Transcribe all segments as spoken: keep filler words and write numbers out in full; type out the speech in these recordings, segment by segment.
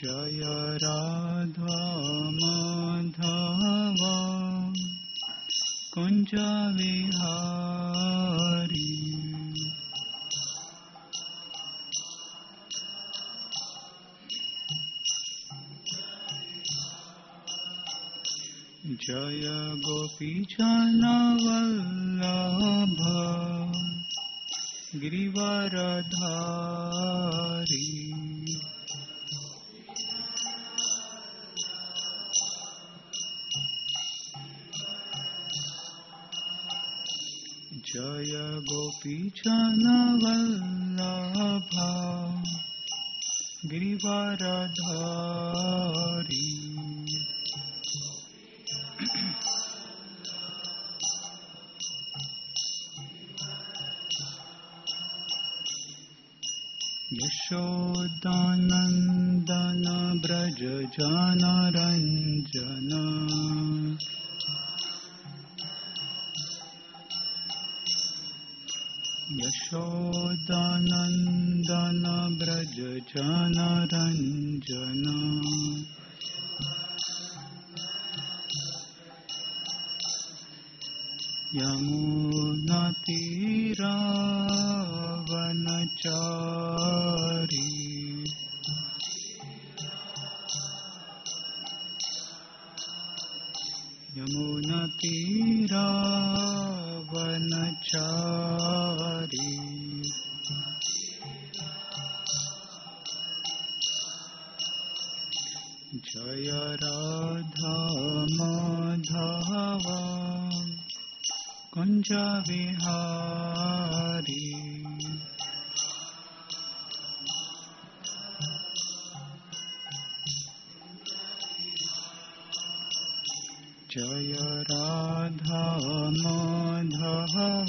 जय राधा माधव कुंज विहारी जय गोपीजन वल्लभ गिरिवरधारी जय गोपीजन वल्लभ गिरिवरधारी यशोदानंदन ब्रज जनरंजन यशोदानंदन ब्रज जनरंजन यमुना तीरावनचारी यमुना तीरावनचारी जय राधा माधव कुंज विहारी जय राधा माधव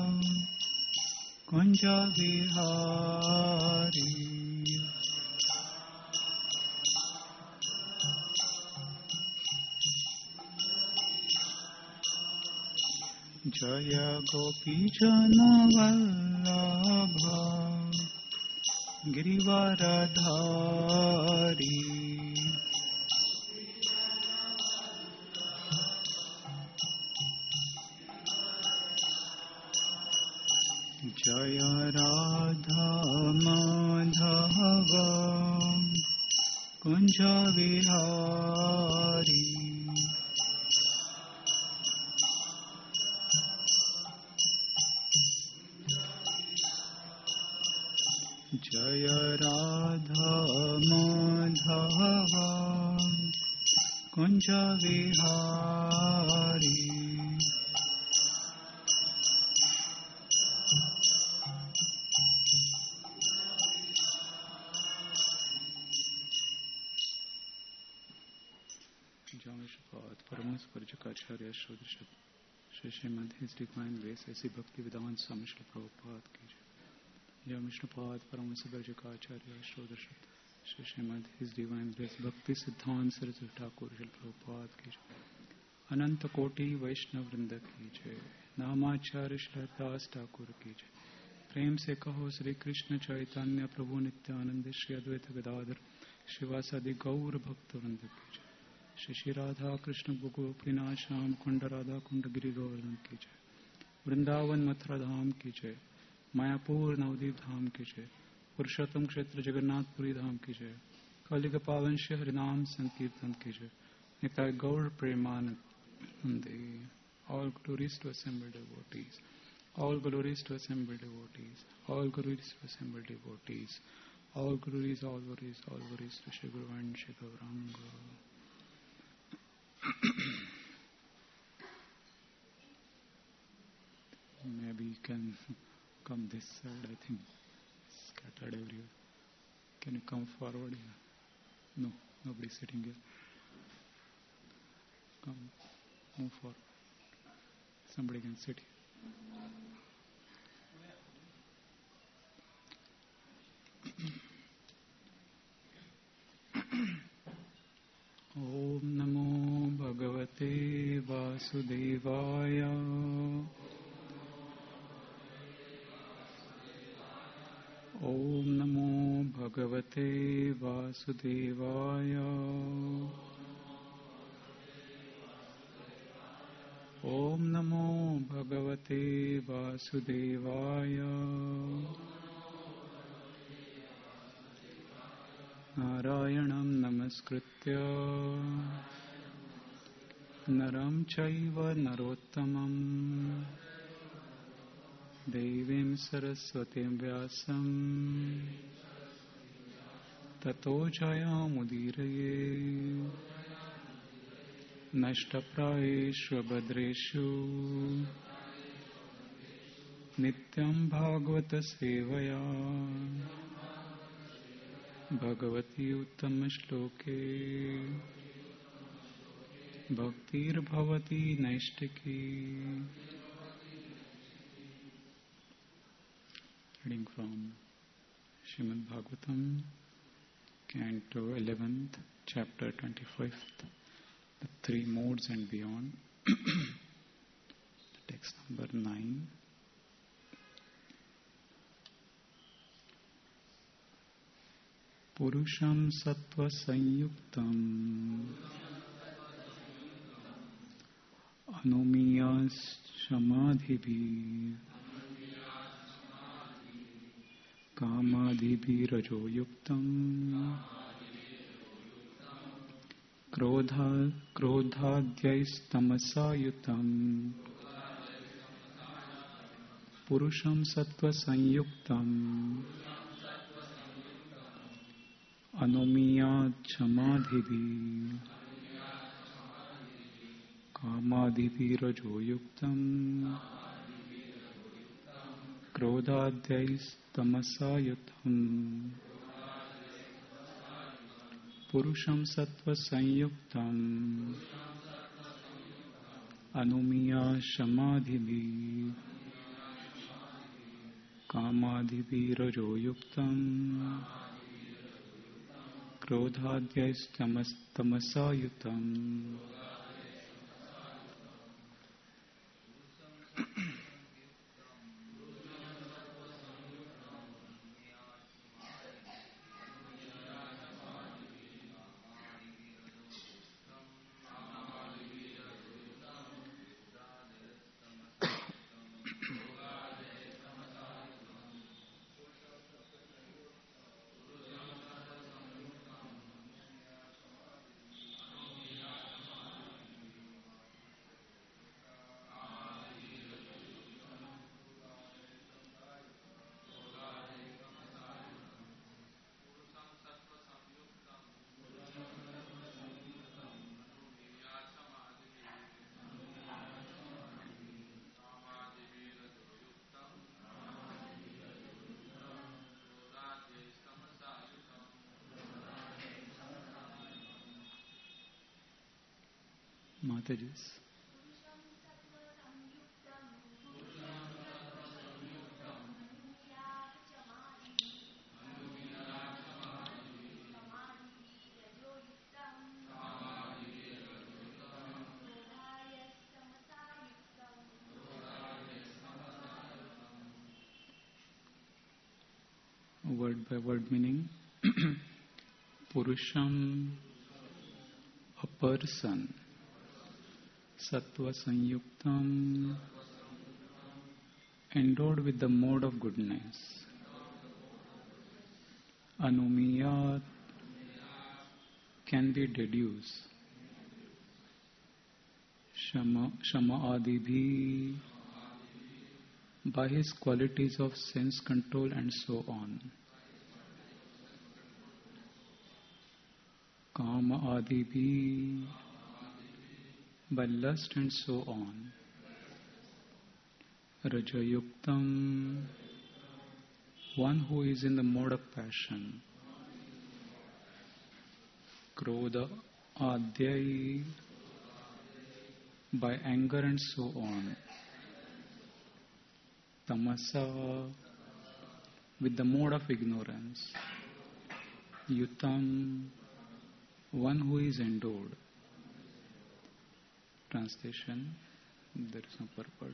कुंज विहारी जय गोपीजन वल्लभ गिरिवरधारी जय राधा माधव कुंज विहारी जय राधा माधव कुंज Vihari Paramhans परिचकाचार्य शोधशत Shri Shrimad his divine grace ऐसी भक्ति वेदांत स्वामी श्री प्रभुपाद की जय। जय Vishnupad Paramhans परिचकाचार्य शोधशत Shri Shrimad his divine grace भक्ति सिद्धांत सरस्वती ठाकुर श्री प्रभुपाद की जय। अनंत कोटि वैष्णव वृंद की जय। नामाचार्य श्रीदास ठाकुर की जय। प्रेम से कहो श्री कृष्ण चैतन्य प्रभु नित्यानंद श्री अद्वैत गदाधर शिवासादि गौर भक्त वृंद की जय। श्री श्री राधा कृष्ण गोपीनाथ श्याम कुंड राधा कुंड गिरि गोवर्धन की जय। वृंदावन मथुरा धाम की जय। मायापुर नवदीप धाम की जय। पुरुषोत्तम क्षेत्र जगन्नाथपुरी धाम की जय। कलिग पावन श्री हरिनाम संकीर्तन की जय। निताय गौर प्रेमानंदे। All glories to assembled devotees. All glories to assembled devotees. All glories to assembled devotees. All glories, all glories, all glories to Shri Guru and Shri Gauranga. Maybe you can come this side. I think scattered everywhere. Can you come forward here? No, nobody sitting here. Come, move forward. Somebody can sit here. Om Namo Bhagavate Vasudevaya. Om Namo भगवते वासुदेवाय। ओम नमो भगवते वासुदेवाय। नारायणं नमस्कृत्य नरं चैव नरोत्तमं देवीं सरस्वतीं व्यासं ततो जयमुदीरये। नष्टप्रायेषु भद्रेषु नित्यं भागवत सेवया Bhagwati उत्तमश्लोके भक्तिर्भवती नैष्टिकी। Reading from Srimad Bhagavatam, Canto eleventh, Chapter twenty-fifth, the three modes and beyond. Text number nine. Purusham sattva sanyuktam anumiyas samadhibhi kamadhibhi rajo yuktam krodha krodhadyais tamasayutam purusham sattva sanyuktam anomiyat samadhibhi kamadhibhi rajo yuktam krodhadyais tamasayutam purusham sattva sanyuktam anomiyat samadhibhi kamadhibhi rajo yuktam krodhadyais tamasayutam. Mataji's. Word by word meaning. Purusham, a person. Sattva sanyuktam, endowed with the mode of goodness. Anumiyat, can be deduced. Shama, shama adibhi, by his qualities of sense control and so on. Kama adibhi, by lust and so on. Rajayuktam, one who is in the mode of passion. Krodha adyai, by anger and so on. Tamasa, with the mode of ignorance. Yutam, one who is endowed. Translation, there is no purport.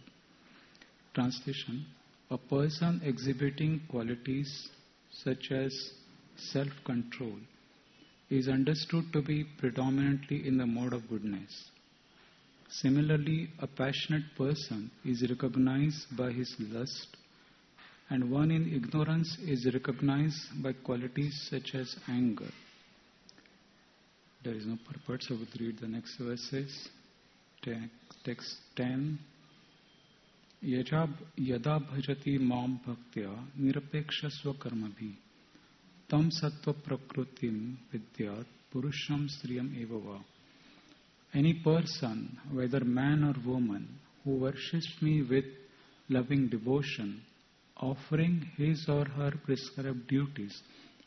Translation, a person exhibiting qualities such as self-control, is understood to be predominantly in the mode of goodness. Similarly, a passionate person is recognized by his lust, and one in ignorance is recognized by qualities such as anger. There is no purport, so I would read the next verses. Text ten. Yada bhajati mam bhaktya nirapeksha swakarmabhi tam sattva prakrutim vidyat purusham striyam evava. Any person, whether man or woman, who worships me with loving devotion, offering his or her prescribed duties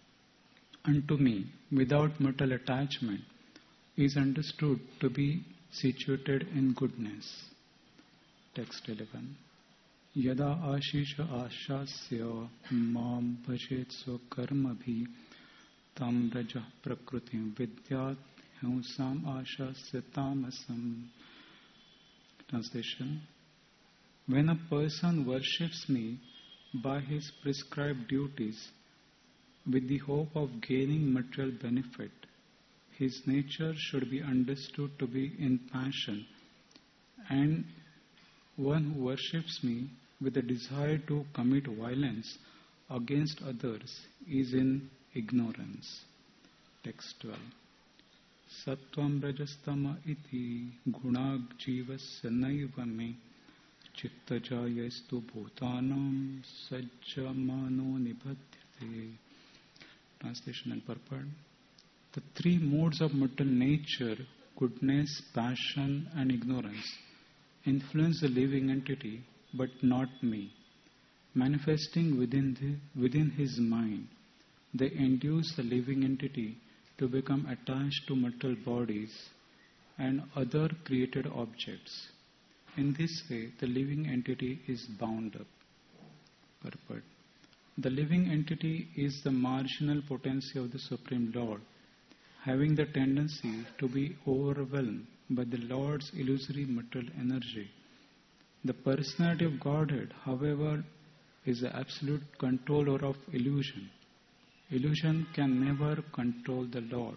unto me without mortal attachment, is understood to be situated in goodness. Text eleven. Yada ashisha ashasya mam bhajet swakarmabhi tam raja prakrutim vidyat Husam ashasya tamasam. Translation. When a person worships me by his prescribed duties with the hope of gaining material benefit, his nature should be understood to be in passion, and one who worships me with a desire to commit violence against others is in ignorance. Text twelve. Sattvam rajastama iti gunag jivasya naiva me chittajayastu bhutanam sajjamano nibhadyate. Translation and purport. The three modes of mortal nature, goodness, passion and ignorance, influence the living entity but not me. Manifesting within, the, within his mind, they induce the living entity to become attached to material bodies and other created objects. In this way, the living entity is bound up. Purport. The living entity is the marginal potency of the Supreme Lord, having the tendency to be overwhelmed by the Lord's illusory material energy. The personality of Godhead, however, is the absolute controller of illusion. Illusion can never control the Lord.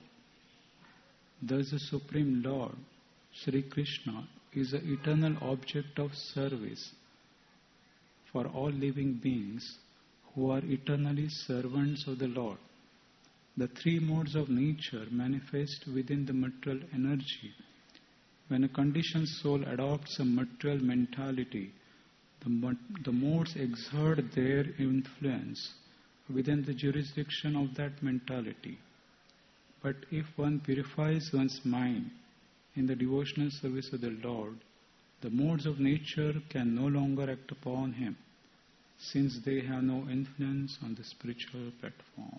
Thus the Supreme Lord, Sri Krishna, is the eternal object of service for all living beings who are eternally servants of the Lord. The three modes of nature manifest within the material energy. When a conditioned soul adopts a material mentality, the, the modes exert their influence within the jurisdiction of that mentality. But if one purifies one's mind in the devotional service of the Lord, the modes of nature can no longer act upon him, since they have no influence on the spiritual platform.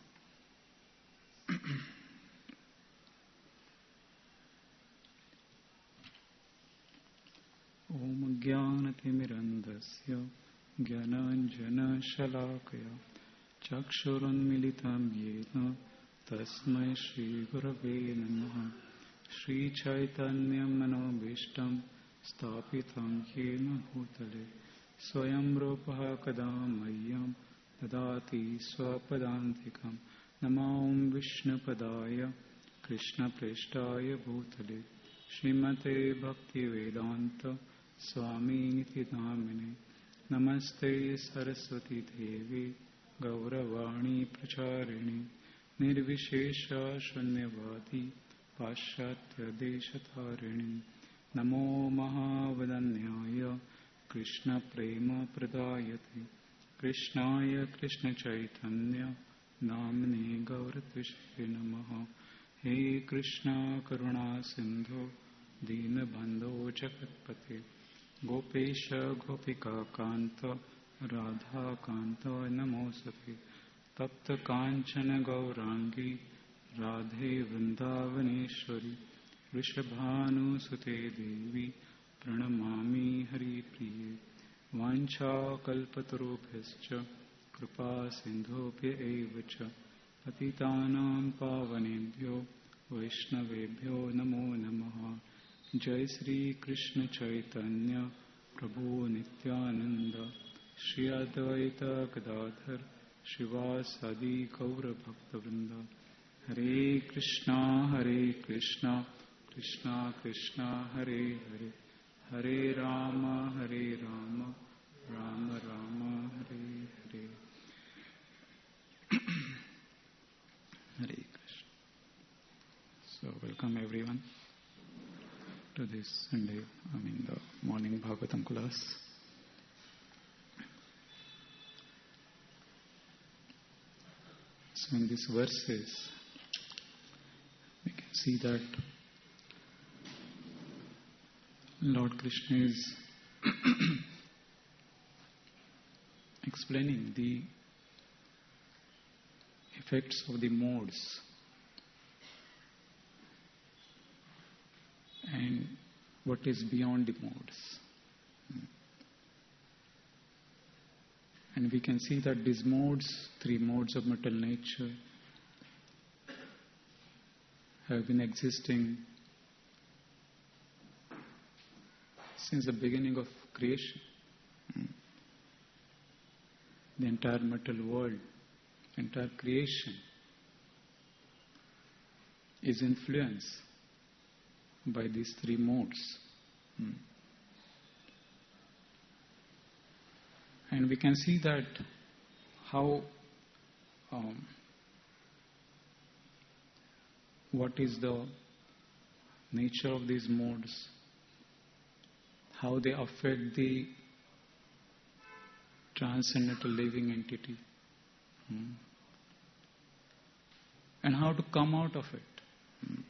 Om Jnanatimmirandasya Jnananjana Shalakaya Chakshurunmilitam Yena Tasmai Shri Gurave Namaha Shri Chaitanyam Manobhishtam Stapitam Yena Bhutale Swayam Rupaha Kadam Mayyam Dadati Swapadantikam Namam Vishnu Padaya Krishna Preshtaya Bhutale Srimate Bhakti Vedanta Swami Niti Namine Namaste Saraswati Devi Gauravani Pracharini Nirvishesha Shanyavadi Paschatya Deshatharini Namo Mahavadanyaya Krishna Prema Pradayate Krishnaya Krishna Chaitanya Namne Gauratvishe Namaha He Krishna Karuna Sindhu Deenabandho Jagatpate Gopesha Gopika Kanta Radha Kanta Namosate Tapta Kanchana Gaurangi Radhe Vrindavaneshwari Rishabhanu Sute Devi Pranamami Hari Priye Vancha Kalpatarubhyascha Kripa Sindhopya Evacha Patitanam Pavanebhyo Vaishnavebhyo Namo Namaha Jai Sri Krishna Chaitanya Prabhu Nityananda Shri Advaita Gadadhar Shiva Sadi Gaura Bhakta Vrinda. Hare Krishna, Hare Krishna, Krishna Krishna, Hare Hare, Hare Rama, Hare Rama, Rama Rama, Hare Hare. Hare Krishna. So, welcome everyone to this Sunday, I mean the morning Bhagavatam class. So, in these verses, we can see that Lord Krishna is explaining the effects of the modes and what is beyond the modes. And we can see that these modes, three modes of material nature, have been existing since the beginning of creation. The entire material world, entire creation is influenced by these three modes. And we can see that how um, what is the nature of these modes, how they affect the transcendental living entity, hmm. and how to come out of it. Hmm.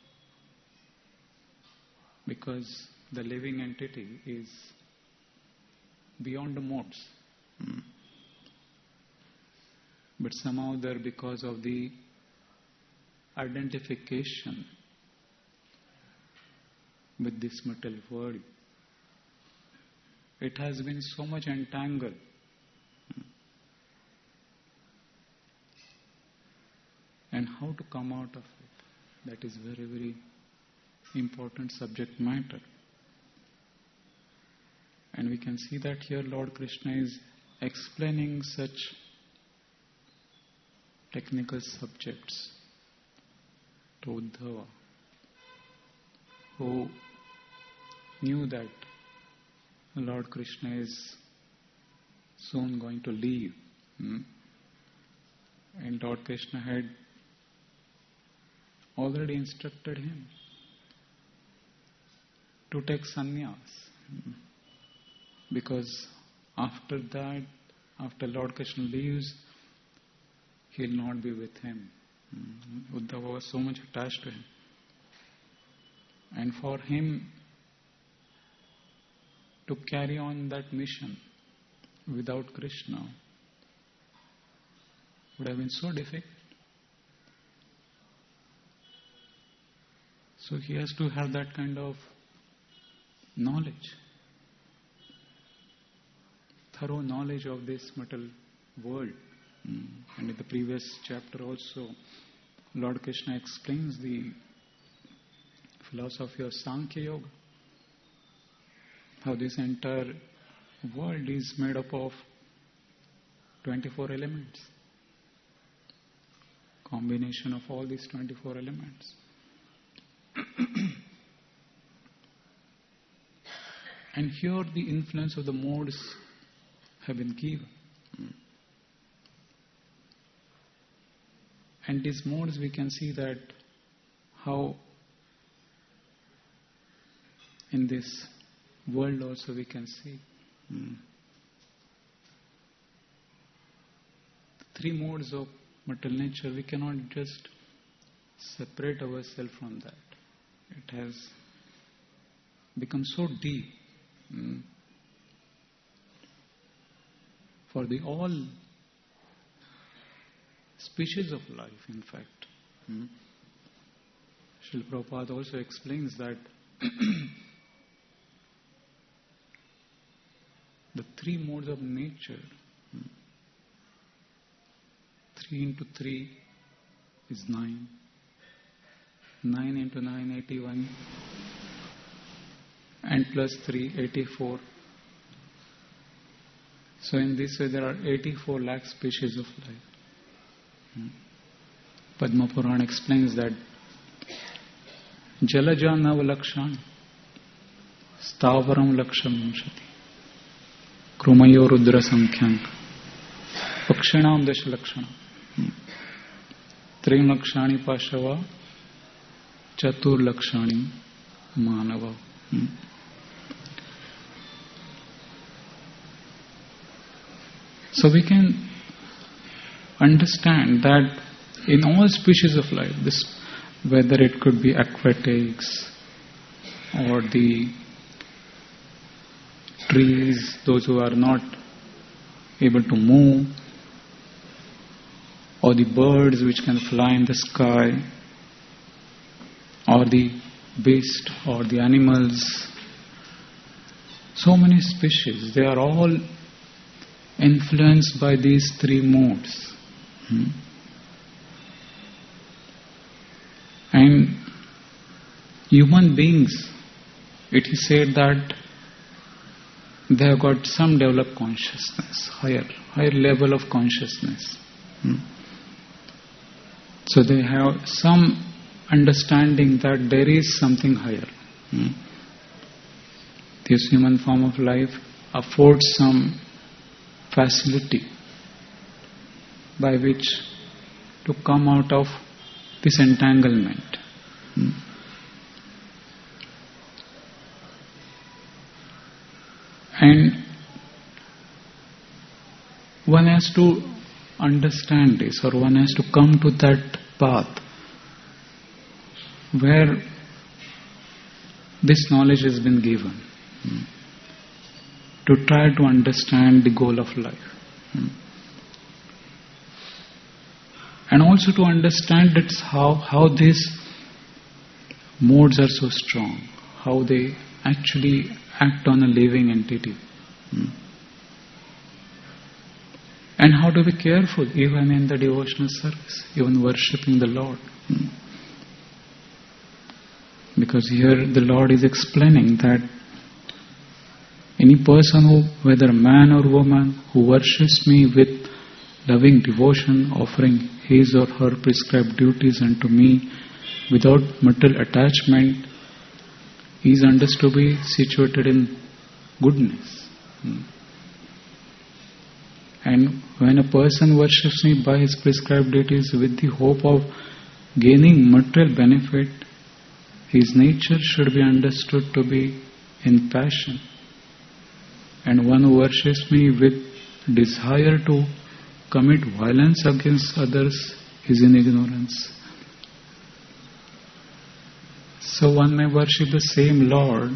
Because the living entity is beyond the modes. Hmm. But somehow there, because of the identification with this material world, it has been so much entangled. And how to come out of it, that is very, very important subject matter. And we can see that here Lord Krishna is explaining such technical subjects to Uddhava, who knew that Lord Krishna is soon going to leave. Hmm? And Lord Krishna had already instructed him to take sannyas. Hmm? Because after that, after Lord Krishna leaves, he will not be with him. Hmm? Uddhava was so much attached to him. And for him to carry on that mission without Krishna would have been so difficult. So he has to have that kind of knowledge, thorough knowledge of this material world. Mm. And in the previous chapter also, Lord Krishna explains the philosophy of Sankhya Yoga, how this entire world is made up of twenty-four elements, combination of all these twenty-four elements. And here the influence of the modes have been given. And these modes, we can see that how in this world also we can see hmm, three modes of material nature. We cannot just separate ourselves from that. It has become so deep. Hmm. For the all species of life, in fact. Hmm. Srila Prabhupada also explains that the three modes of nature, hmm, three into three is nine, nine into nine, eighty-one, and plus three, eighty-four. So in this way there are eighty-four lakh species of life. Hmm. Padma Purana explains that Jalaja Navalakshan Stavaram Laksham Shati Krumayo Rudra Sankhyank Pakshinam Dasha Lakshanam Trim Lakshani Pashava Chatur Lakshani Manava. Hmm. So we can understand that in all species of life, this, whether it could be aquatics or the trees, those who are not able to move, or the birds which can fly in the sky, or the beast or the animals, so many species, they are all influenced by these three modes. Hmm. And human beings, it is said that they have got some developed consciousness, higher, higher level of consciousness. Hmm. So they have some understanding that there is something higher. Hmm. This human form of life affords some facility by which to come out of this entanglement. Hmm. And one has to understand this, or one has to come to that path where this knowledge has been given, hmm, to try to understand the goal of life. Hmm. And also to understand that's how, how these modes are so strong, how they actually act on a living entity. Hmm. And how to be careful even in the devotional service, even worshipping the Lord. Hmm. Because here the Lord is explaining that any person who, whether man or woman, who worships me with loving devotion, offering his or her prescribed duties unto me without material attachment, is understood to be situated in goodness. Hmm. And when a person worships me by his prescribed duties with the hope of gaining material benefit, his nature should be understood to be in passion. And one who worships me with desire to commit violence against others is in ignorance. So one may worship the same Lord,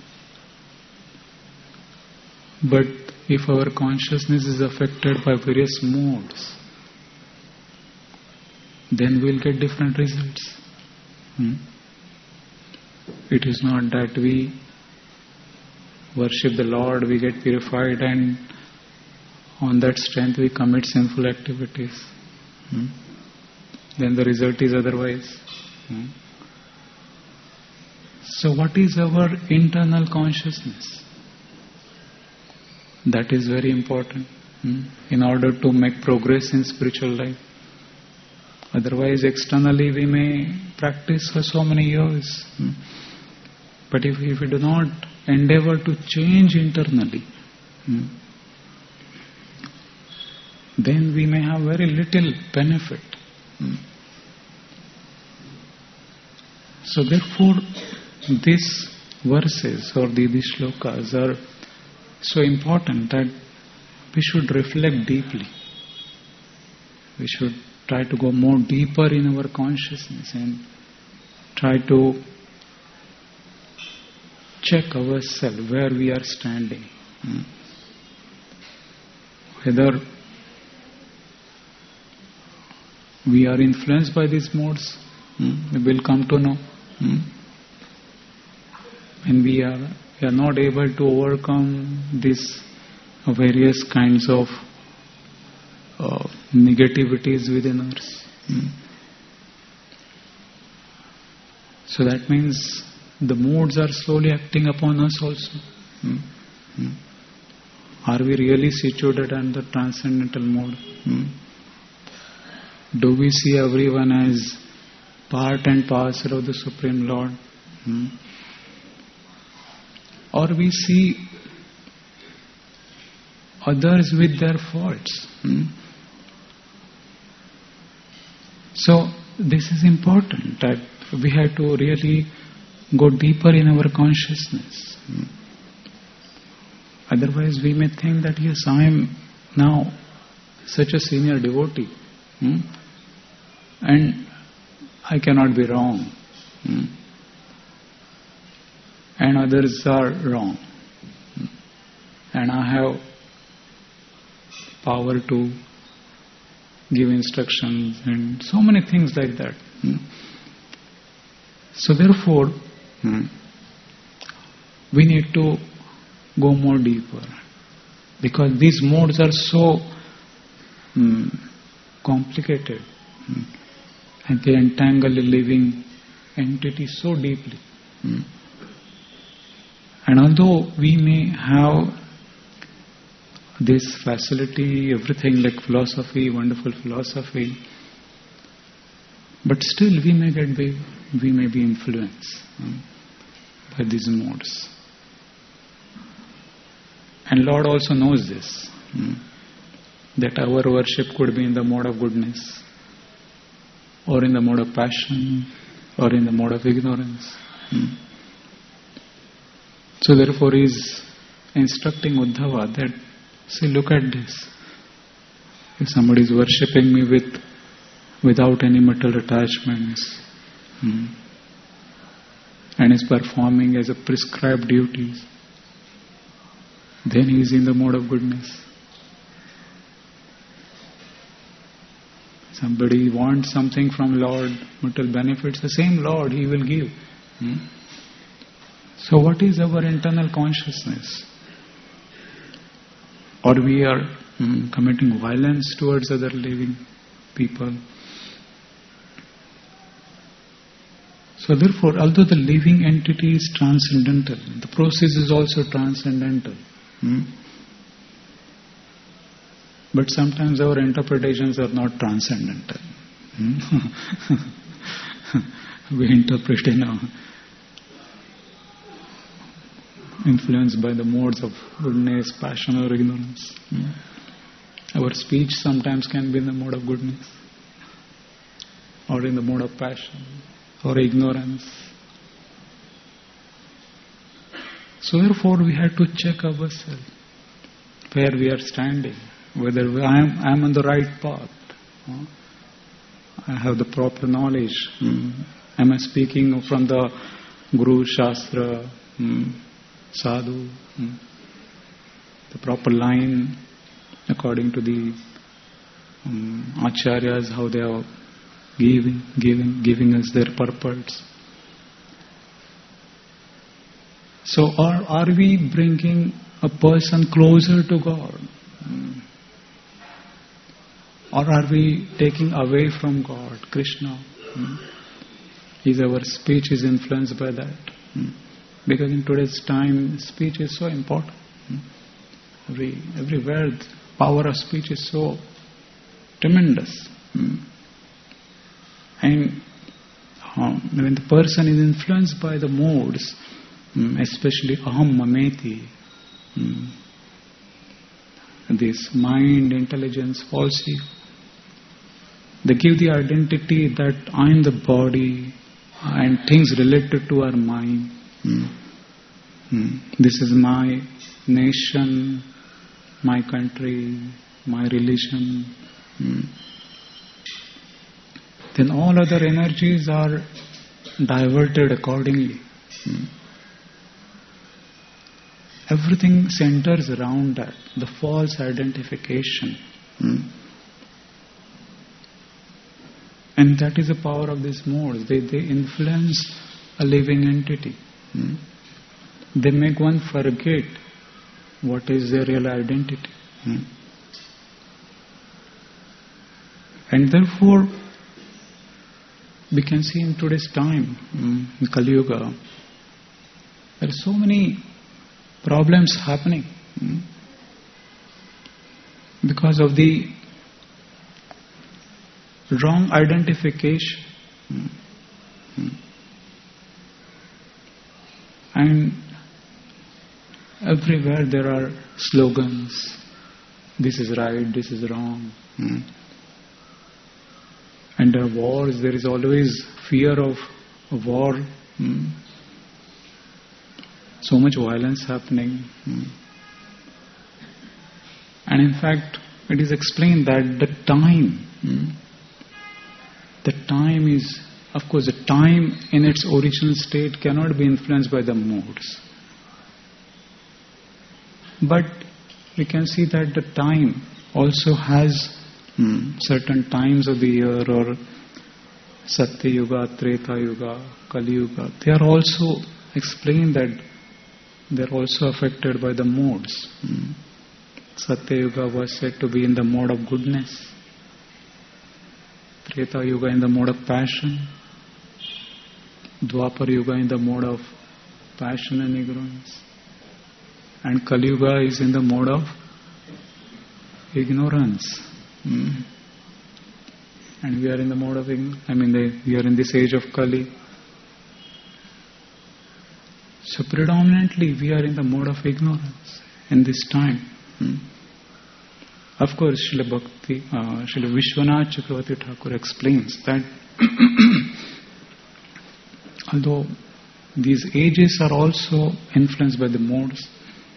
but if our consciousness is affected by various modes, then we'll get different results. Hmm? It is not that we worship the Lord, we get purified, and on that strength we commit sinful activities. Hmm? Then the result is otherwise. Hmm? So what is our internal consciousness? That is very important, hmm, in order to make progress in spiritual life. Otherwise, externally we may practice for so many years. Hmm. But if, if we do not endeavor to change internally, hmm, then we may have very little benefit. Hmm. So therefore, these verses or the, these shlokas are so important that we should reflect deeply. We should try to go more deeper in our consciousness and try to check ourselves where we are standing. Hmm. Whether we are influenced by these modes, hmm, we will come to know. Hmm. And we are, we are not able to overcome these uh, various kinds of uh, negativities within us. Hmm. So that means the modes are slowly acting upon us also. Hmm. Hmm. Are we really situated in the transcendental mode? Hmm? Do we see everyone as part and parcel of the Supreme Lord? Hmm? Or we see others with their faults? Hmm? So this is important, that we have to really go deeper in our consciousness. Hmm? Otherwise we may think that yes, I am now such a senior devotee, hmm? and I cannot be wrong, hmm? and others are wrong, hmm? and I have power to give instructions and so many things like that. Hmm? So therefore, hmm, we need to go more deeper, because these modes are so hmm, complicated, hmm, and they entangle a living entity so deeply. Hmm. And although we may have this facility, everything like philosophy, wonderful philosophy, but still we may get be, we may be influenced hmm, by these modes. And Lord also knows this, hmm, that our worship could be in the mode of goodness, or in the mode of passion, or in the mode of ignorance. Hmm. So therefore he is instructing Uddhava that, see, look at this. If somebody is worshipping me with without any material attachments, hmm, and is performing as a prescribed duties, then he is in the mode of goodness. Somebody wants something from Lord, material benefits, the same Lord he will give. Hmm? So what is our internal consciousness? Or we are hmm, committing violence towards other living people. So therefore, although the living entity is transcendental, the process is also transcendental. Hmm? But sometimes our interpretations are not transcendental. Hmm? We interpret in a influenced by the modes of goodness, passion or ignorance. Hmm? Our speech sometimes can be in the mode of goodness, or in the mode of passion, or ignorance. So therefore we have to check ourselves, where we are standing, whether I am, I am on the right path. Huh? I have the proper knowledge. Hmm? Am I speaking from the Guru, Shastra, hmm? Sadhu, hmm? the proper line according to the um, Acharyas, how they are giving, giving, giving us their purports. So are, are we bringing a person closer to God? Hmm. Or are we taking away from God, Krishna? Hmm. Is our speech is influenced by that? Hmm. Because in today's time, speech is so important. Hmm. Every, everywhere, the power of speech is so tremendous. Hmm. And um, when the person is influenced by the modes, um, especially aham mameti, um, this mind, intelligence, false ego, they give the identity that I am the body and things related to our mind. Hmm. Hmm. This is my nation, my country, my religion. Hmm. Then all other energies are diverted accordingly. Hmm. Everything centers around that, the false identification. Hmm. And that is the power of these modes. They, they influence a living entity. Hmm. They make one forget what is their real identity. Hmm. And therefore, we can see in today's time, in Kali Yuga, there are so many problems happening. Because of the wrong identification. And everywhere there are slogans. This is right, this is wrong. And there are wars, there is always fear of war. So much violence happening. And in fact, it is explained that the time, the time is, of course, the time in its original state cannot be influenced by the moods. But we can see that the time also has hmm, certain times of the year, or Satya Yuga, Treta Yuga, Kali Yuga. They are also explained that they are also affected by the modes. Hmm. Satya Yuga was said to be in the mode of goodness. Treta Yuga in the mode of passion. Dwapar Yuga in the mode of passion and ignorance. And Kali Yuga is in the mode of ignorance. Hmm. And we are in the mode of ignorance. I mean, the, we are in this age of Kali. So predominantly we are in the mode of ignorance in this time. Hmm. Of course, Srila Bhakti, uh, Srila Vishwanath Chakravarti Thakur explains that although these ages are also influenced by the modes,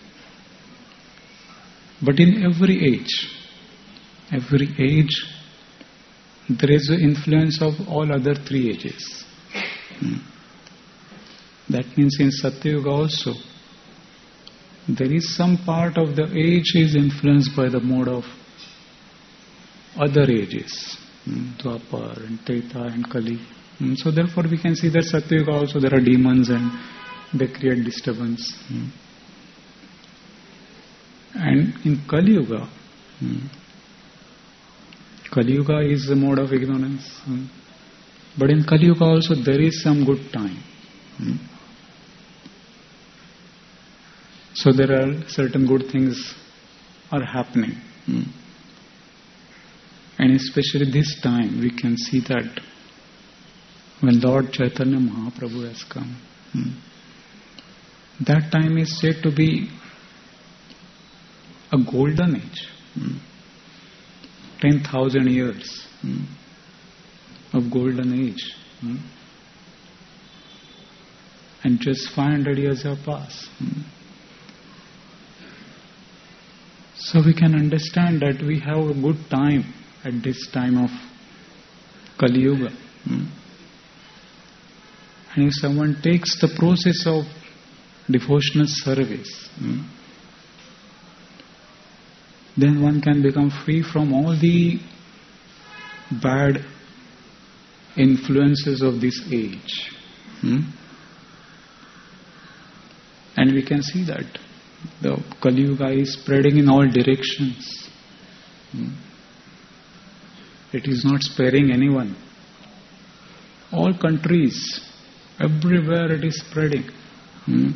but in every age, every age, there is the influence of all other three ages. Hmm. That means in Satya Yuga also, there is some part of the age is influenced by the mode of other ages, hmm. Dwapar and Treta and Kali. Hmm. So therefore we can see that Satya Yuga also there are demons and they create disturbance. Hmm. And in Kali Yuga, hmm, Kali Yuga is the mode of ignorance. Hmm. But in Kali Yuga also there is some good time. Hmm. So there are certain good things are happening. Hmm. And especially this time we can see that when Lord Chaitanya Mahaprabhu has come, hmm, that time is said to be a golden age. Hmm. ten thousand years hmm, of golden age. Hmm. And just five hundred years have passed. Hmm. So we can understand that we have a good time at this time of Kali Yuga. Hmm. And if someone takes the process of devotional service, hmm, then one can become free from all the bad influences of this age. Hmm? And we can see that the Kali Yuga is spreading in all directions. Hmm? It is not sparing anyone. All countries, everywhere it is spreading. Hmm?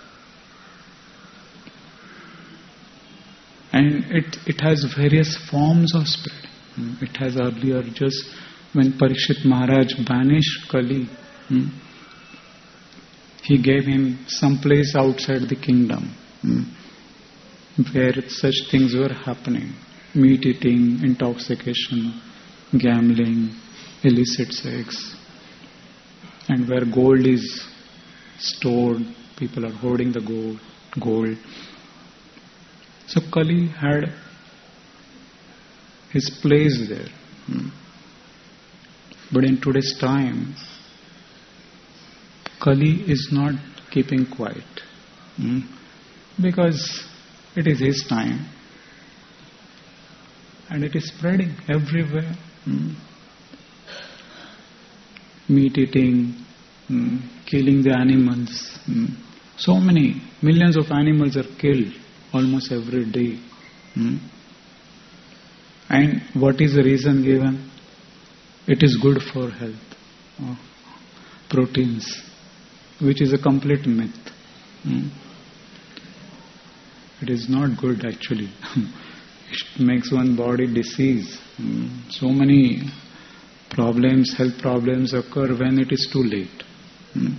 And it, it has various forms of spread. Hmm? It has earlier just when Parikshit Maharaj banished Kali, hmm, he gave him some place outside the kingdom, hmm, where such things were happening. Meat eating, intoxication, gambling, illicit sex. And where gold is stored, people are hoarding the gold. gold. So Kali had his place there. Hmm. But in today's time, Kali is not keeping quiet. Hmm. Because it is his time. And it is spreading everywhere. Hmm. Meat eating, hmm, killing the animals. Hmm. So many, millions of animals are killed almost every day. Hmm. And what is the reason given? It is good for health. Oh. Proteins, which is a complete myth. Hmm. It is not good actually. it makes one body disease. Mm. So many problems, health problems occur when it is too late. Mm.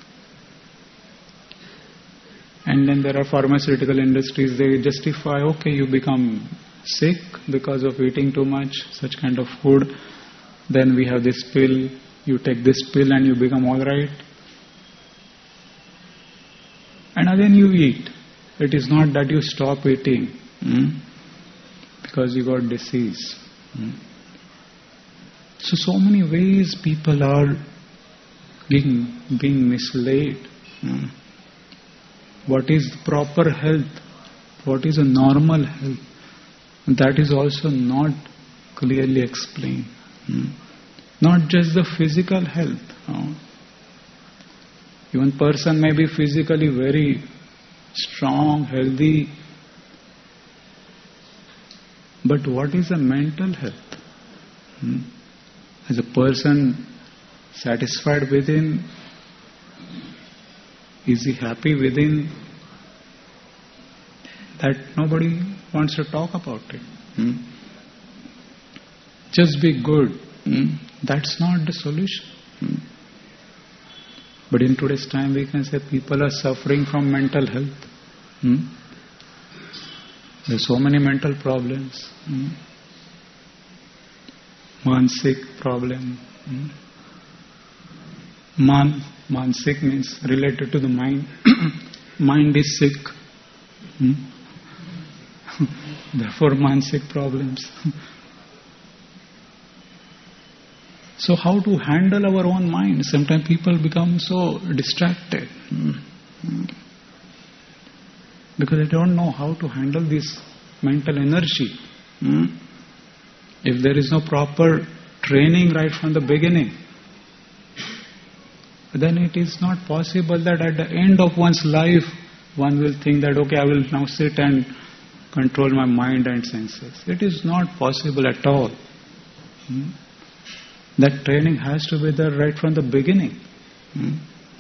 And then there are pharmaceutical industries, they justify, okay, you become sick because of eating too much, such kind of food. Then we have this pill, you take this pill and you become alright. And again you eat. It is not that you stop eating hmm, because you got disease. Hmm. So, so many ways people are being, being misled. Hmm. What is proper health? What is a normal health? That is also not clearly explained. Hmm. Not just the physical health. No. Even person may be physically very strong, healthy. But what is a mental health? Hmm. Is a person satisfied within? Is he happy within? That nobody wants to talk about it. Hmm? Just be good. Hmm? That's not the solution. Hmm? But in today's time we can say people are suffering from mental health. Hmm? There are so many mental problems. Hmm? Mansik problem. Hmm? Man, mansik means related to the mind. Mind is sick. Hmm? Therefore mansik problems. So how to handle our own mind? Sometimes people become so distracted. Hmm. Because they don't know how to handle this mental energy. Hmm. If there is no proper training right from the beginning, then it is not possible that at the end of one's life, one will think that, okay, I will now sit and control my mind and senses. It is not possible at all. Hmm? That training has to be there right from the beginning. Hmm?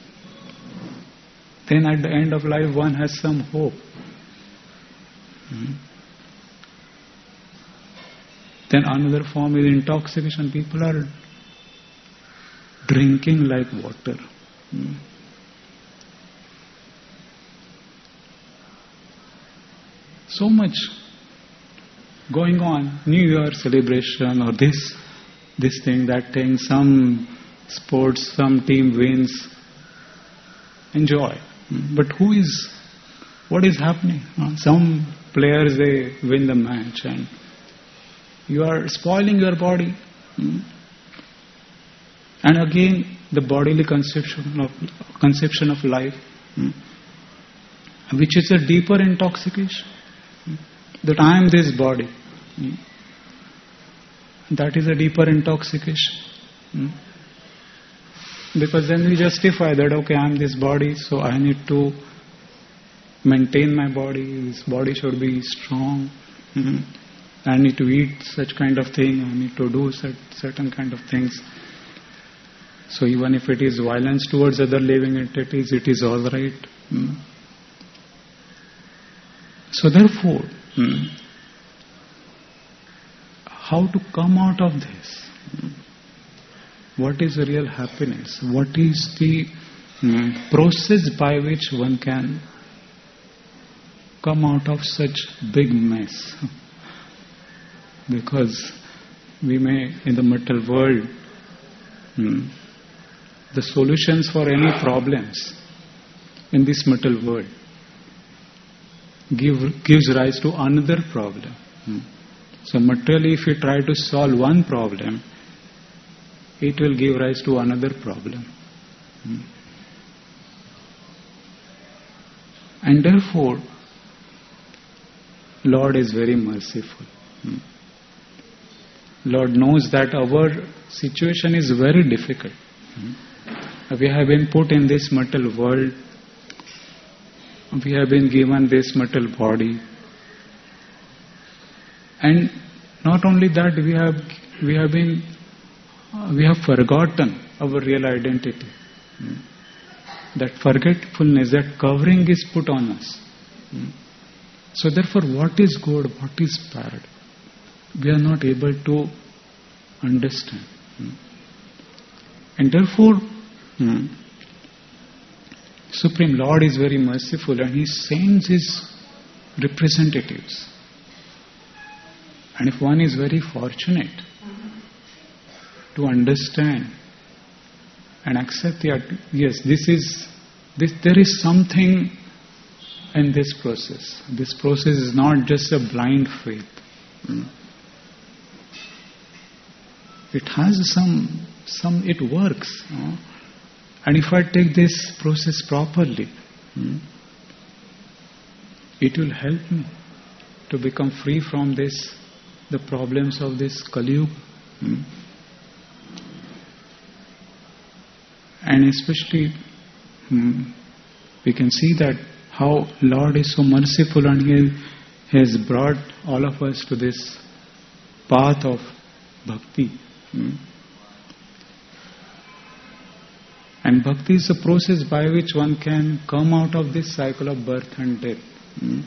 Then at the end of life, one has some hope. Hmm? Then another form is intoxication. People are drinking like water. Hmm. So much going on, New Year celebration or this, this thing, that thing, some sports, some team wins. Enjoy. Hmm. But who is, what is happening? Uh, some players, they win the match and you are spoiling your body. Hmm. And again, the bodily conception of conception of life, hmm, which is a deeper intoxication. Hmm, that I am this body. Hmm, that is a deeper intoxication. Hmm, because then we justify that, okay, I am this body, so I need to maintain my body. This body should be strong. Hmm, I need to eat such kind of thing. I need to do such, certain kind of things. So even if it is violence towards other living entities, it is all right. Hmm. So therefore, hmm, how to come out of this? Hmm. What is real happiness? What is the hmm, process by which one can come out of such big mess? Because we may, in the material world, hmm, the solutions for any problems in this material world give, gives rise to another problem. Hmm. So materially, if you try to solve one problem, it will give rise to another problem. Hmm. And therefore, Lord is very merciful. Hmm. Lord knows that our situation is very difficult. Hmm. We have been put in this material world. We have been given this material body. And not only that, we have we have been uh, we have forgotten our real identity. Hmm. That forgetfulness, that covering is put on us. Hmm. So therefore, what is good, what is bad, we are not able to understand. And therefore, hmm, Supreme Lord is very merciful and He sends His representatives. And if one is very fortunate to understand and accept that, yes, this is, this, there is something in this process. This process is not just a blind faith. Hmm. It has some, some, it works. You know? And if I take this process properly, hmm, it will help me to become free from this, the problems of this Kali Yuga. Hmm. And especially, hmm, we can see that how Lord is so merciful and He has brought all of us to this path of bhakti. Hmm. And bhakti is a process by which one can come out of this cycle of birth and death. Hmm.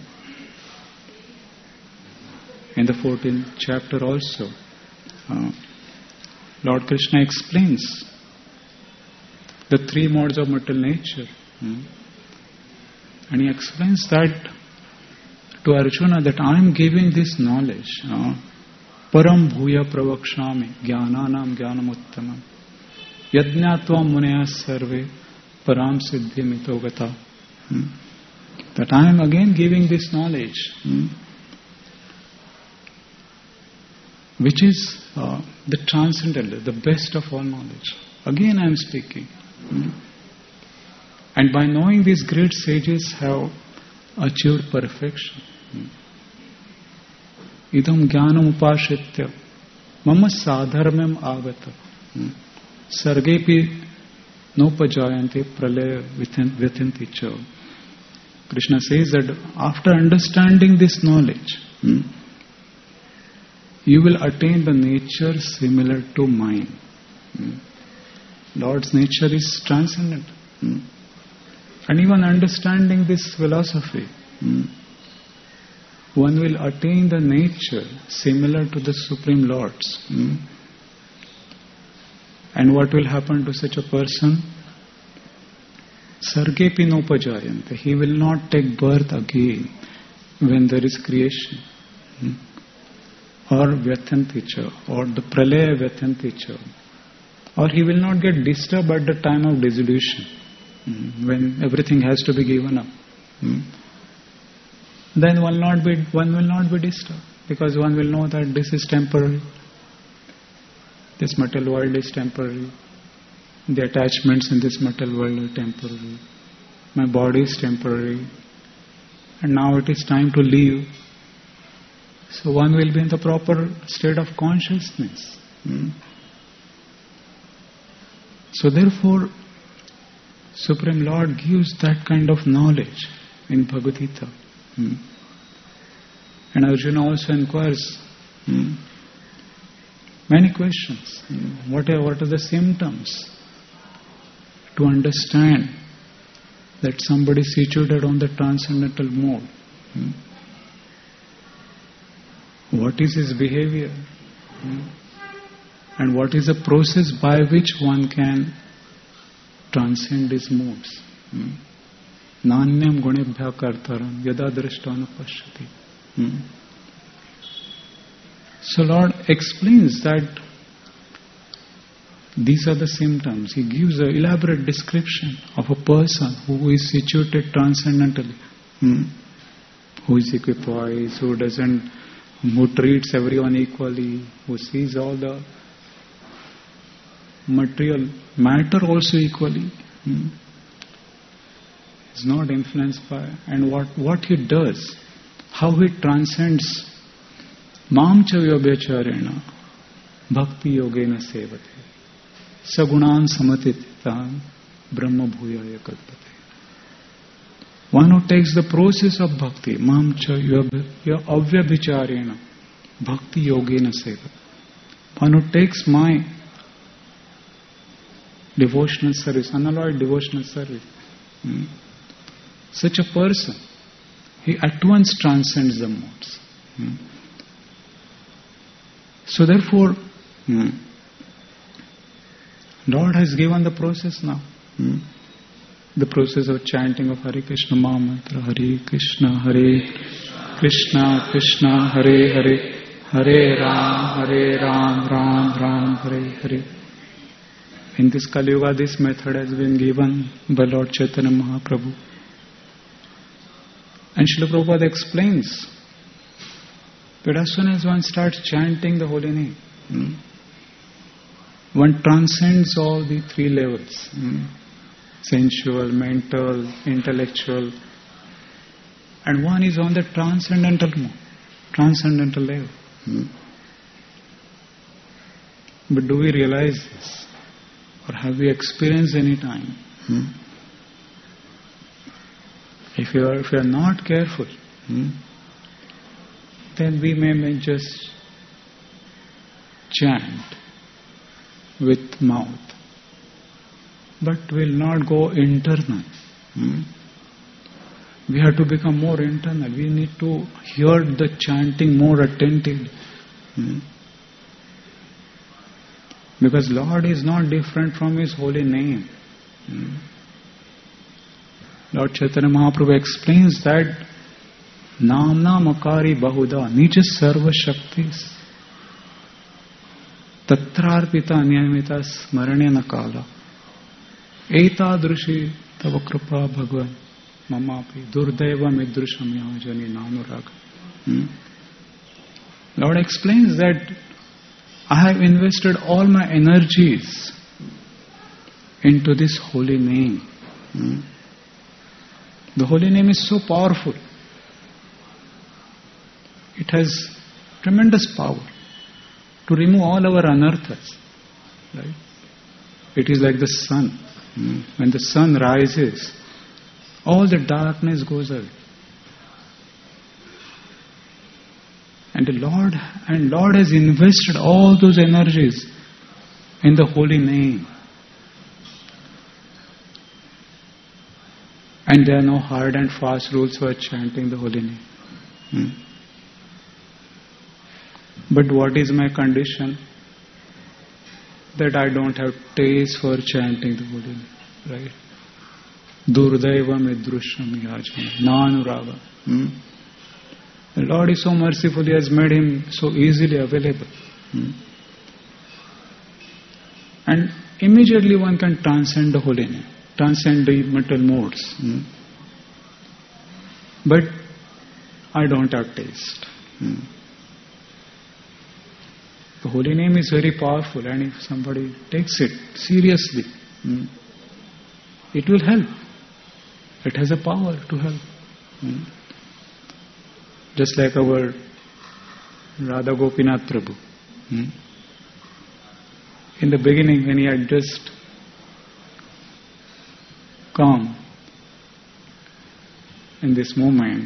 In the fourteenth chapter also, uh, Lord Krishna explains the three modes of material nature. Hmm. And He explains that to Arjuna, that I am giving this knowledge. Uh, Param bhuya pravakshami jnananam jnanamuttamam yajnatvam munaya sarve param siddhi mitogata. Hmm. That I am again giving this knowledge, hmm, which is uh, the transcendental, the best of all knowledge. Again I am speaking. Hmm. And by knowing these great sages have achieved perfection. Hmm. Idam jnanam upashitya mama sadharmam agata sargepi nopajayante pralaya vityanti cha. Krishna says that after understanding this knowledge, hmm, you will attain the nature similar to mine. Hmm. Lord's nature is transcendent. Hmm. And even understanding this philosophy, hmm, one will attain the nature similar to the Supreme Lord's. Hmm. And what will happen to such a person? Sargepi nopajayante. He will not take birth again when there is creation. Hmm. Or vyatyanticha, or the pralaya vyatyanticha. Or he will not get disturbed at the time of dissolution, hmm, when everything has to be given up. Hmm. Then one, not be, one will not be disturbed, because one will know that this is temporary. This material world is temporary. The attachments in this material world are temporary. My body is temporary. And now it is time to leave. So one will be in the proper state of consciousness. Hmm. So therefore, Supreme Lord gives that kind of knowledge in Bhagavad Gita. Hmm. And Arjuna also inquires hmm, many questions. Hmm. What are, what are the symptoms to understand that somebody is situated on the transcendental mode? Hmm. What is his behavior? Hmm. And what is the process by which one can transcend these modes? Nanyam gunebhya kartaram yada drishtana pashyati. So Lord explains that these are the symptoms. He gives an elaborate description of a person who is situated transcendentally, hmm? who is equipoised, who doesn't, who treats everyone equally, who sees all the material matter also equally. Hmm? Is not influenced by, and what, what he does, how he transcends mam cha vyabhyacharena bhakti yogena sevate sagunan samatititan brahma bhuyaya kalpate. One who takes the process of bhakti, mam cha avyabhyacharena bhakti yogena sevate. One who takes my devotional service, unalloyed devotional service. Hmm? Such a person He at once transcends the modes. Hmm. So therefore, hmm, Lord has given the process now. Hmm. The process of chanting of Hare Krishna Maha Mantra. Hare Krishna, Hare Krishna, Krishna, Hare Hare, Hare Ram, Hare Ram, Ram Ram, Hare Hare. In this Kali Yuga, this method has been given by Lord Chaitanya Mahaprabhu. And Srila Prabhupada explains that as soon as one starts chanting the holy name, hmm, one transcends all the three levels. Hmm, sensual, mental, intellectual, and one is on the transcendental mode, transcendental level. Hmm. But do we realize this? Or have we experienced any time? Hmm. If you are, if you are not careful, hmm, then we may, may just chant with mouth, but will not go internal. Hmm? We have to become more internal. We need to hear the chanting more attentively. Hmm? Because Lord is not different from His holy name. Hmm? Lord Chaitanya Mahaprabhu explains that Namna Makari Bahuda Nija Sarva Shaktis Tatrarpita Niyamita Smaranya Nakala Eta Drushi Tava Kripa Bhagwan Mamapi Durdeva Midrusham Yajani Nanuraga. Hmm? Lord explains that I have invested all my energies into this holy name. Hmm? The holy name is so powerful. It has tremendous power to remove all our anarthas. Right? It is like the sun. Hmm? When the sun rises, all the darkness goes away. And the Lord and Lord has invested all those energies in the holy name. And there are no hard and fast rules for chanting the holy name. Hmm. But what is my condition? That I don't have taste for chanting the holy name. Right? Durdaiva midrusham yajana nanurava. Hmm? The Lord is so merciful, He has made Him so easily available. Hmm? And immediately one can transcend the holy name, transcend the mental modes. Hmm? But I don't have taste. Hmm? The holy name is very powerful, and if somebody takes it seriously, hmm, it will help. It has a power to help. Hmm? Just like our Radha Gopinath Prabhu. Hmm? In the beginning, when he had just come in this moment,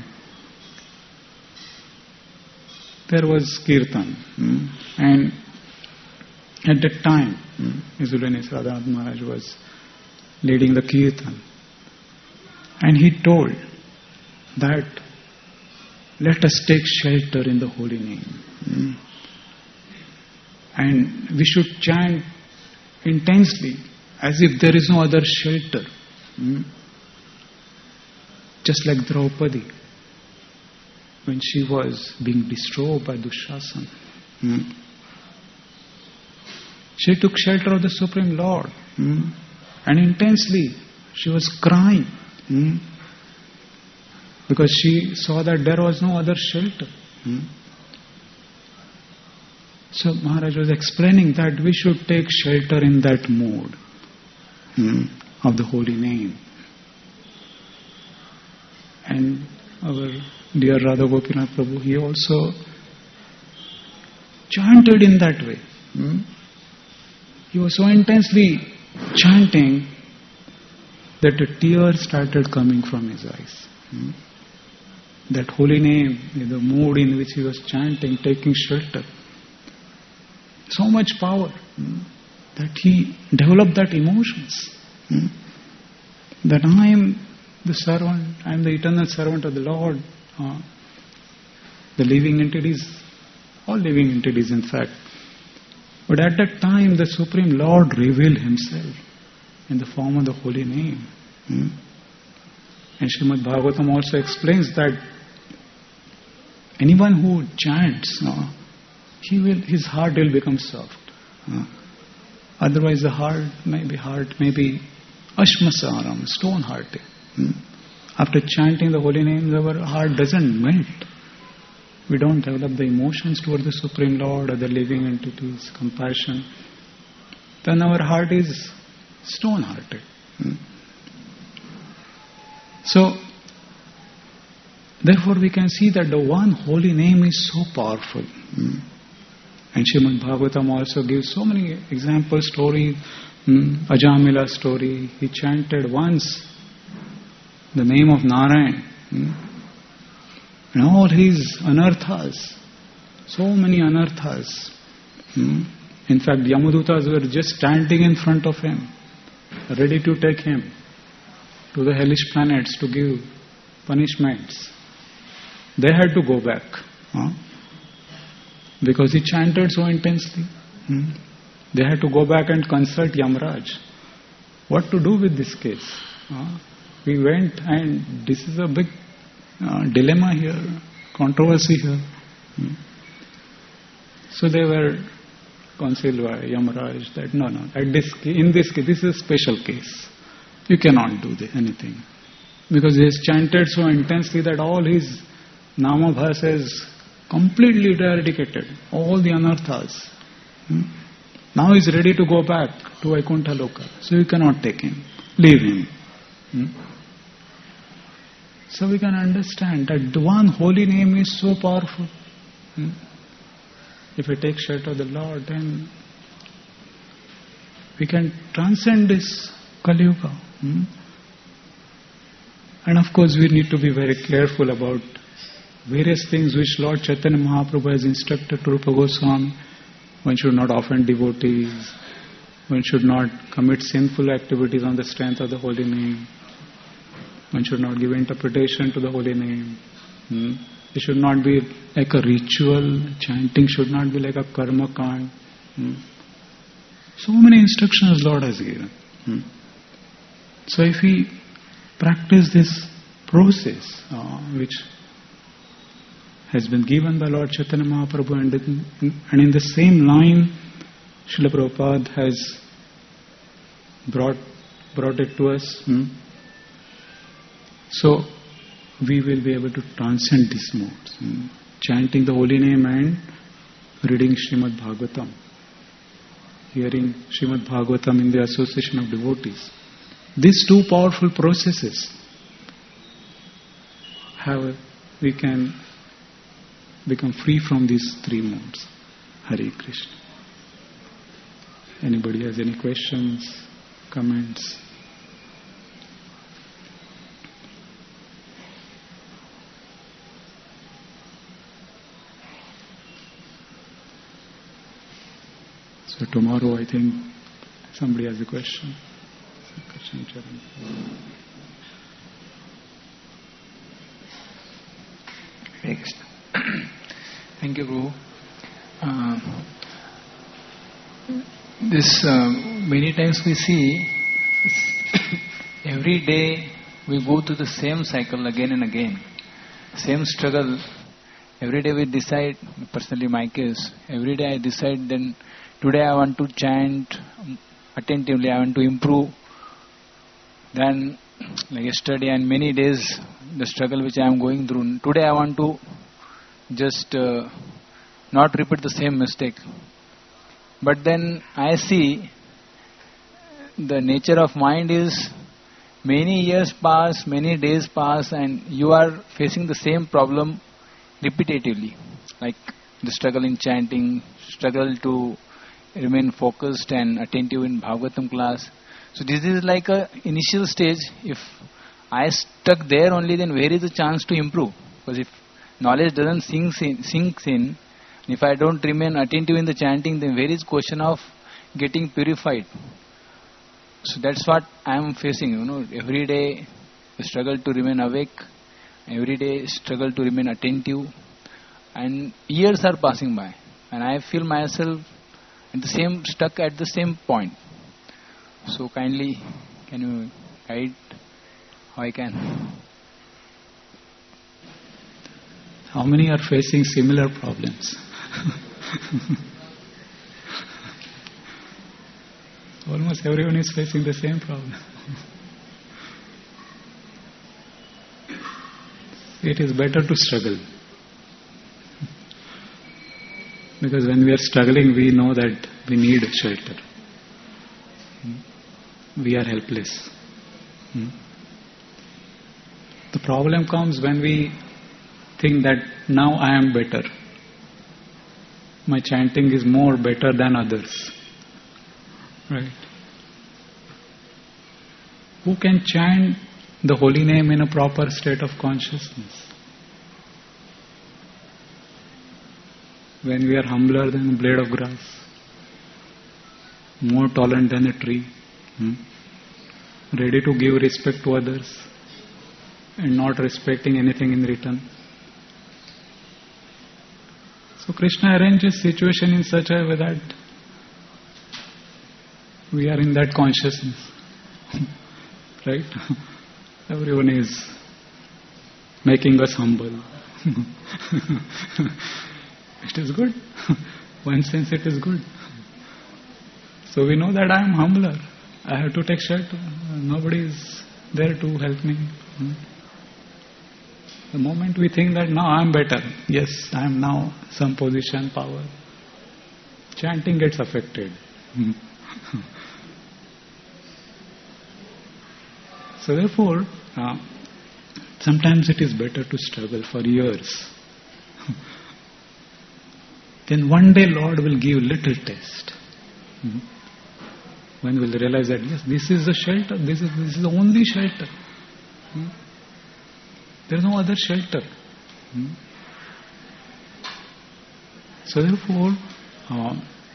there was Kirtan. Hmm? And at that time, hmm, His Holiness Radhanath Maharaj was leading the Kirtan. And he told that let us take shelter in the holy name. Hmm? And we should chant intensely as if there is no other shelter. Hmm? Just like Draupadi, when she was being distraught by Dushasana. Hmm? She took shelter of the Supreme Lord. Hmm? And intensely she was crying. Hmm? Because she saw that there was no other shelter. Hmm? So Maharaj was explaining that we should take shelter in that mode hmm, of the holy name. And our dear Radha Gopinath Prabhu, he also chanted in that way. Hmm? He was so intensely chanting that a tear started coming from his eyes. Hmm? That holy name, the mood in which he was chanting, taking shelter. So much power hmm, that he developed that emotions. Hmm, that I am the servant, I am the eternal servant of the Lord. Uh, the living entities, all living entities in fact. But at that time, the Supreme Lord revealed Himself in the form of the holy name. Hmm? And Srimad Bhagavatam also explains that anyone who chants, no, he will, his heart will become soft. Uh, otherwise the heart may be hard, may be ashmasaram, stone-hearted. Hmm? After chanting the holy names, our heart doesn't melt. We don't develop the emotions toward the Supreme Lord or the living entities, compassion. Then our heart is stone-hearted. Hmm? So, therefore we can see that the one holy name is so powerful. Hmm? And Srimad Bhagavatam also gives so many example stories. Hmm? Ajamila story, he chanted once the name of Narayan. Hmm? And all his anarthas, so many anarthas. Hmm? In fact, Yamadutas were just standing in front of him, ready to take him to the hellish planets to give punishments. They had to go back. Huh? Because he chanted so intensely. Hmm? They had to go back and consult Yamraj. What to do with this case? Huh? We went, and this is a big uh, dilemma here, controversy here. Hmm? So they were counseled by Yamraj that no, no, at this case, in this case, this is a special case. You cannot do this, anything. Because he has chanted so intensely that all his namabhas is completely eradicated, all the anarthas. Hmm? Now he is ready to go back to Vaikuntha Loka. So you cannot take him, leave him. Hmm? So we can understand that the one holy name is so powerful. Hmm? If we take shelter of the Lord, then we can transcend this Kali Yuga. Hmm? And of course we need to be very careful about various things which Lord Chaitanya Mahaprabhu has instructed to Rupa Goswami. One should not offend devotees. One should not commit sinful activities on the strength of the holy name. One should not give interpretation to the holy name. Hmm? It should not be like a ritual. Chanting should not be like a karma kand. Hmm? So many instructions Lord has given. Hmm? So if we practice this process, uh, which has been given by Lord Chaitanya Mahaprabhu, and in, and in the same line, Srila Prabhupada has brought brought it to us. Hmm? So we will be able to transcend these modes, hmm? chanting the holy name and reading Srimad Bhagavatam, hearing Srimad Bhagavatam in the association of devotees. These two powerful processes, have we can become free from these three modes. Hare Krishna. Anybody has any questions, comments? So tomorrow I think somebody has a question. Next. Thank you, Guru. Uh, this uh, many times we see every day we go through the same cycle again and again, same struggle. Every day we decide. Personally, my case, every day I decide. Then today I want to chant attentively. I want to improve. Then, like yesterday and many days, the struggle which I am going through. Today I want to just uh, not repeat the same mistake. But then I see the nature of mind is many years pass, many days pass, and you are facing the same problem repetitively. Like the struggle in chanting, struggle to remain focused and attentive in Bhagavatam class. So this is like a initial stage. If I stuck there only, then where is the chance to improve? Because if knowledge doesn't sink in, sinks in, if I don't remain attentive in the chanting, then where is question of getting purified? So that's what I am facing. You know, every day I struggle to remain awake, every day struggle to remain attentive, and years are passing by, and I feel myself at the same stuck at the same point. So kindly, can you guide how I can? How many are facing similar problems? Almost everyone is facing the same problem. It is better to struggle. Because when we are struggling, we know that we need shelter. We are helpless. The problem comes when we think that now I am better. My chanting is more better than others. Right? Who can chant the holy name in a proper state of consciousness? When we are humbler than a blade of grass, more tolerant than a tree, hmm? ready to give respect to others and not respecting anything in return. So Krishna arranges situation in such a way that we are in that consciousness. Right? Everyone is making us humble. It is good. One sense it is good. So we know that I am humbler. I have to take shelter. Nobody is there to help me. The moment we think that now I am better, yes, I am now some position, power, chanting gets affected. So therefore, uh, sometimes it is better to struggle for years. Then one day Lord will give little test. Mm-hmm. When we'll realize that yes, this is the shelter, this is this is the only shelter. Mm-hmm. There is no other shelter. Mm-hmm. So therefore, uh,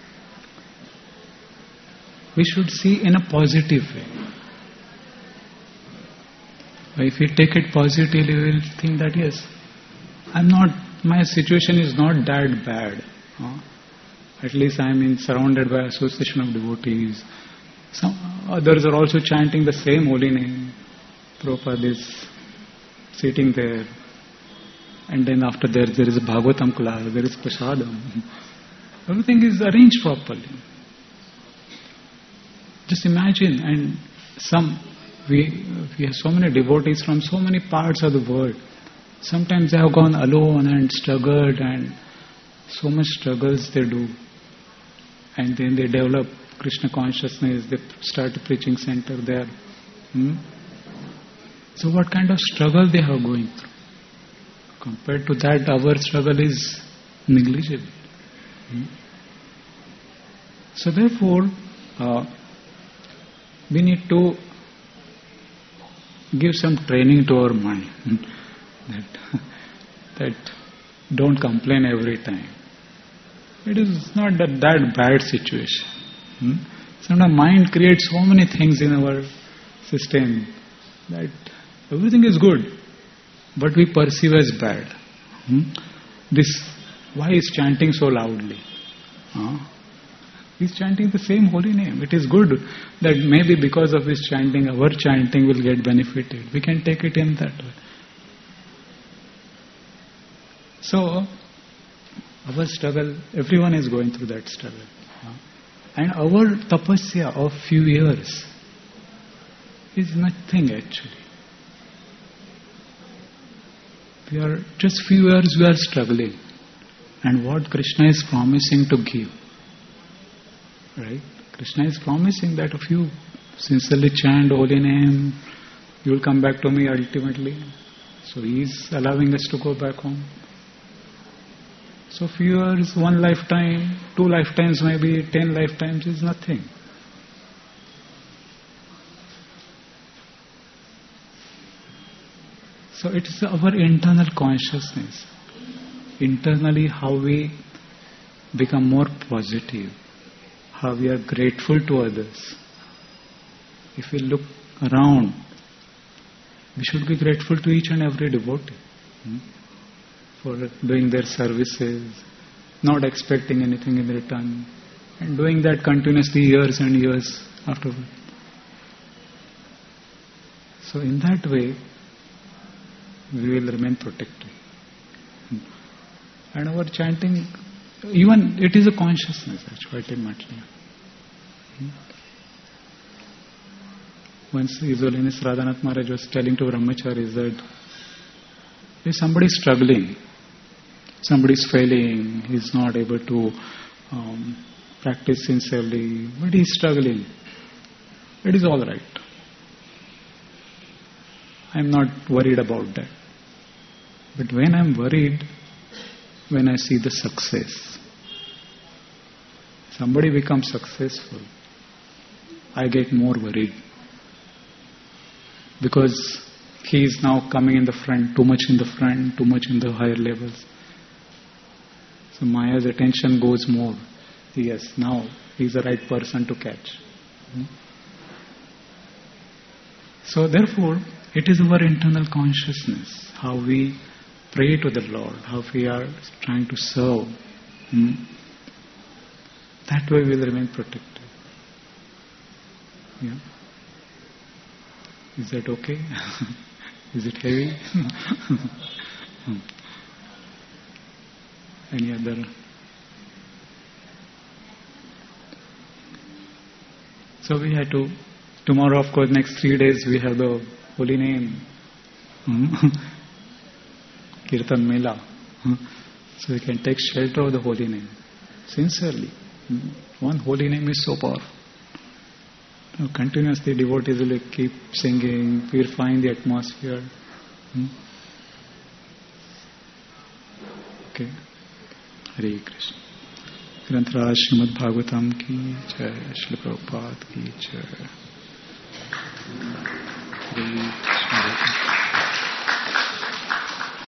we should see in a positive way. If we take it positively, we will think that yes, I'm not, my situation is not that bad. Uh, at least I am in, surrounded by association of devotees. Some others are also chanting the same holy name. Prabhupada is sitting there. And then after there, there is a Bhagavatam class, there is Prasadam. Everything is arranged properly. Just imagine, and some, we, we have so many devotees from so many parts of the world. Sometimes they have gone alone and struggled, and so much struggles they do. And then they develop Krishna consciousness, they start a preaching center there. Hmm? So what kind of struggle they are going through? Compared to that, our struggle is negligible. Hmm? So therefore, uh, we need to give some training to our mind. that, that don't complain every time. It is not that, that bad situation. Hmm? Sometimes mind creates so many things in our system that everything is good, but we perceive as bad. Hmm? This, why is chanting so loudly? Huh? He's chanting the same holy name. It is good that maybe because of his chanting, our chanting will get benefited. We can take it in that way. So, our struggle, everyone is going through that struggle. Huh? And our tapasya of few years is nothing actually. We are just few years we are struggling. And what Krishna is promising to give. Right? Krishna is promising that if you sincerely chant holy name, you will come back to me ultimately. So he is allowing us to go back home. So few years, one lifetime, two lifetimes maybe, ten lifetimes is nothing. So it is our internal consciousness. Internally how we become more positive. How we are grateful to others. If we look around, We should be grateful to each and every devotee hmm, for doing their services, not expecting anything in return, and doing that continuously years and years afterward. So in that way, we will remain protected. And our chanting, even it is a consciousness actually, ultimately. Once His Holiness Radhanath Maharaj was telling to Brahmacharis that if somebody is struggling, somebody is failing, he is not able to um, practice sincerely, but he is struggling, it is all right. I am not worried about that. But when I am worried, when I see the success, somebody becomes successful, I get more worried. Because he is now coming in the front, too much in the front, too much in the higher levels. So Maya's attention goes more. Yes, now he is the right person to catch. Hmm? So therefore, it is our internal consciousness, how we pray to the Lord, how we are trying to serve. Hmm? That way we will remain protected. Yeah. Is that okay? Is it heavy? Any other? So we had to, tomorrow of course, next three days we have the holy name. Kirtan Mela. So we can take shelter of the holy name. Sincerely. One holy name is so powerful. Continuously devotees will keep singing, purifying the atmosphere. Hmm? Okay. Hare Krishna. Grantaraj Srimad Bhagavatam ki jai, Srila Prabhupada ki jai.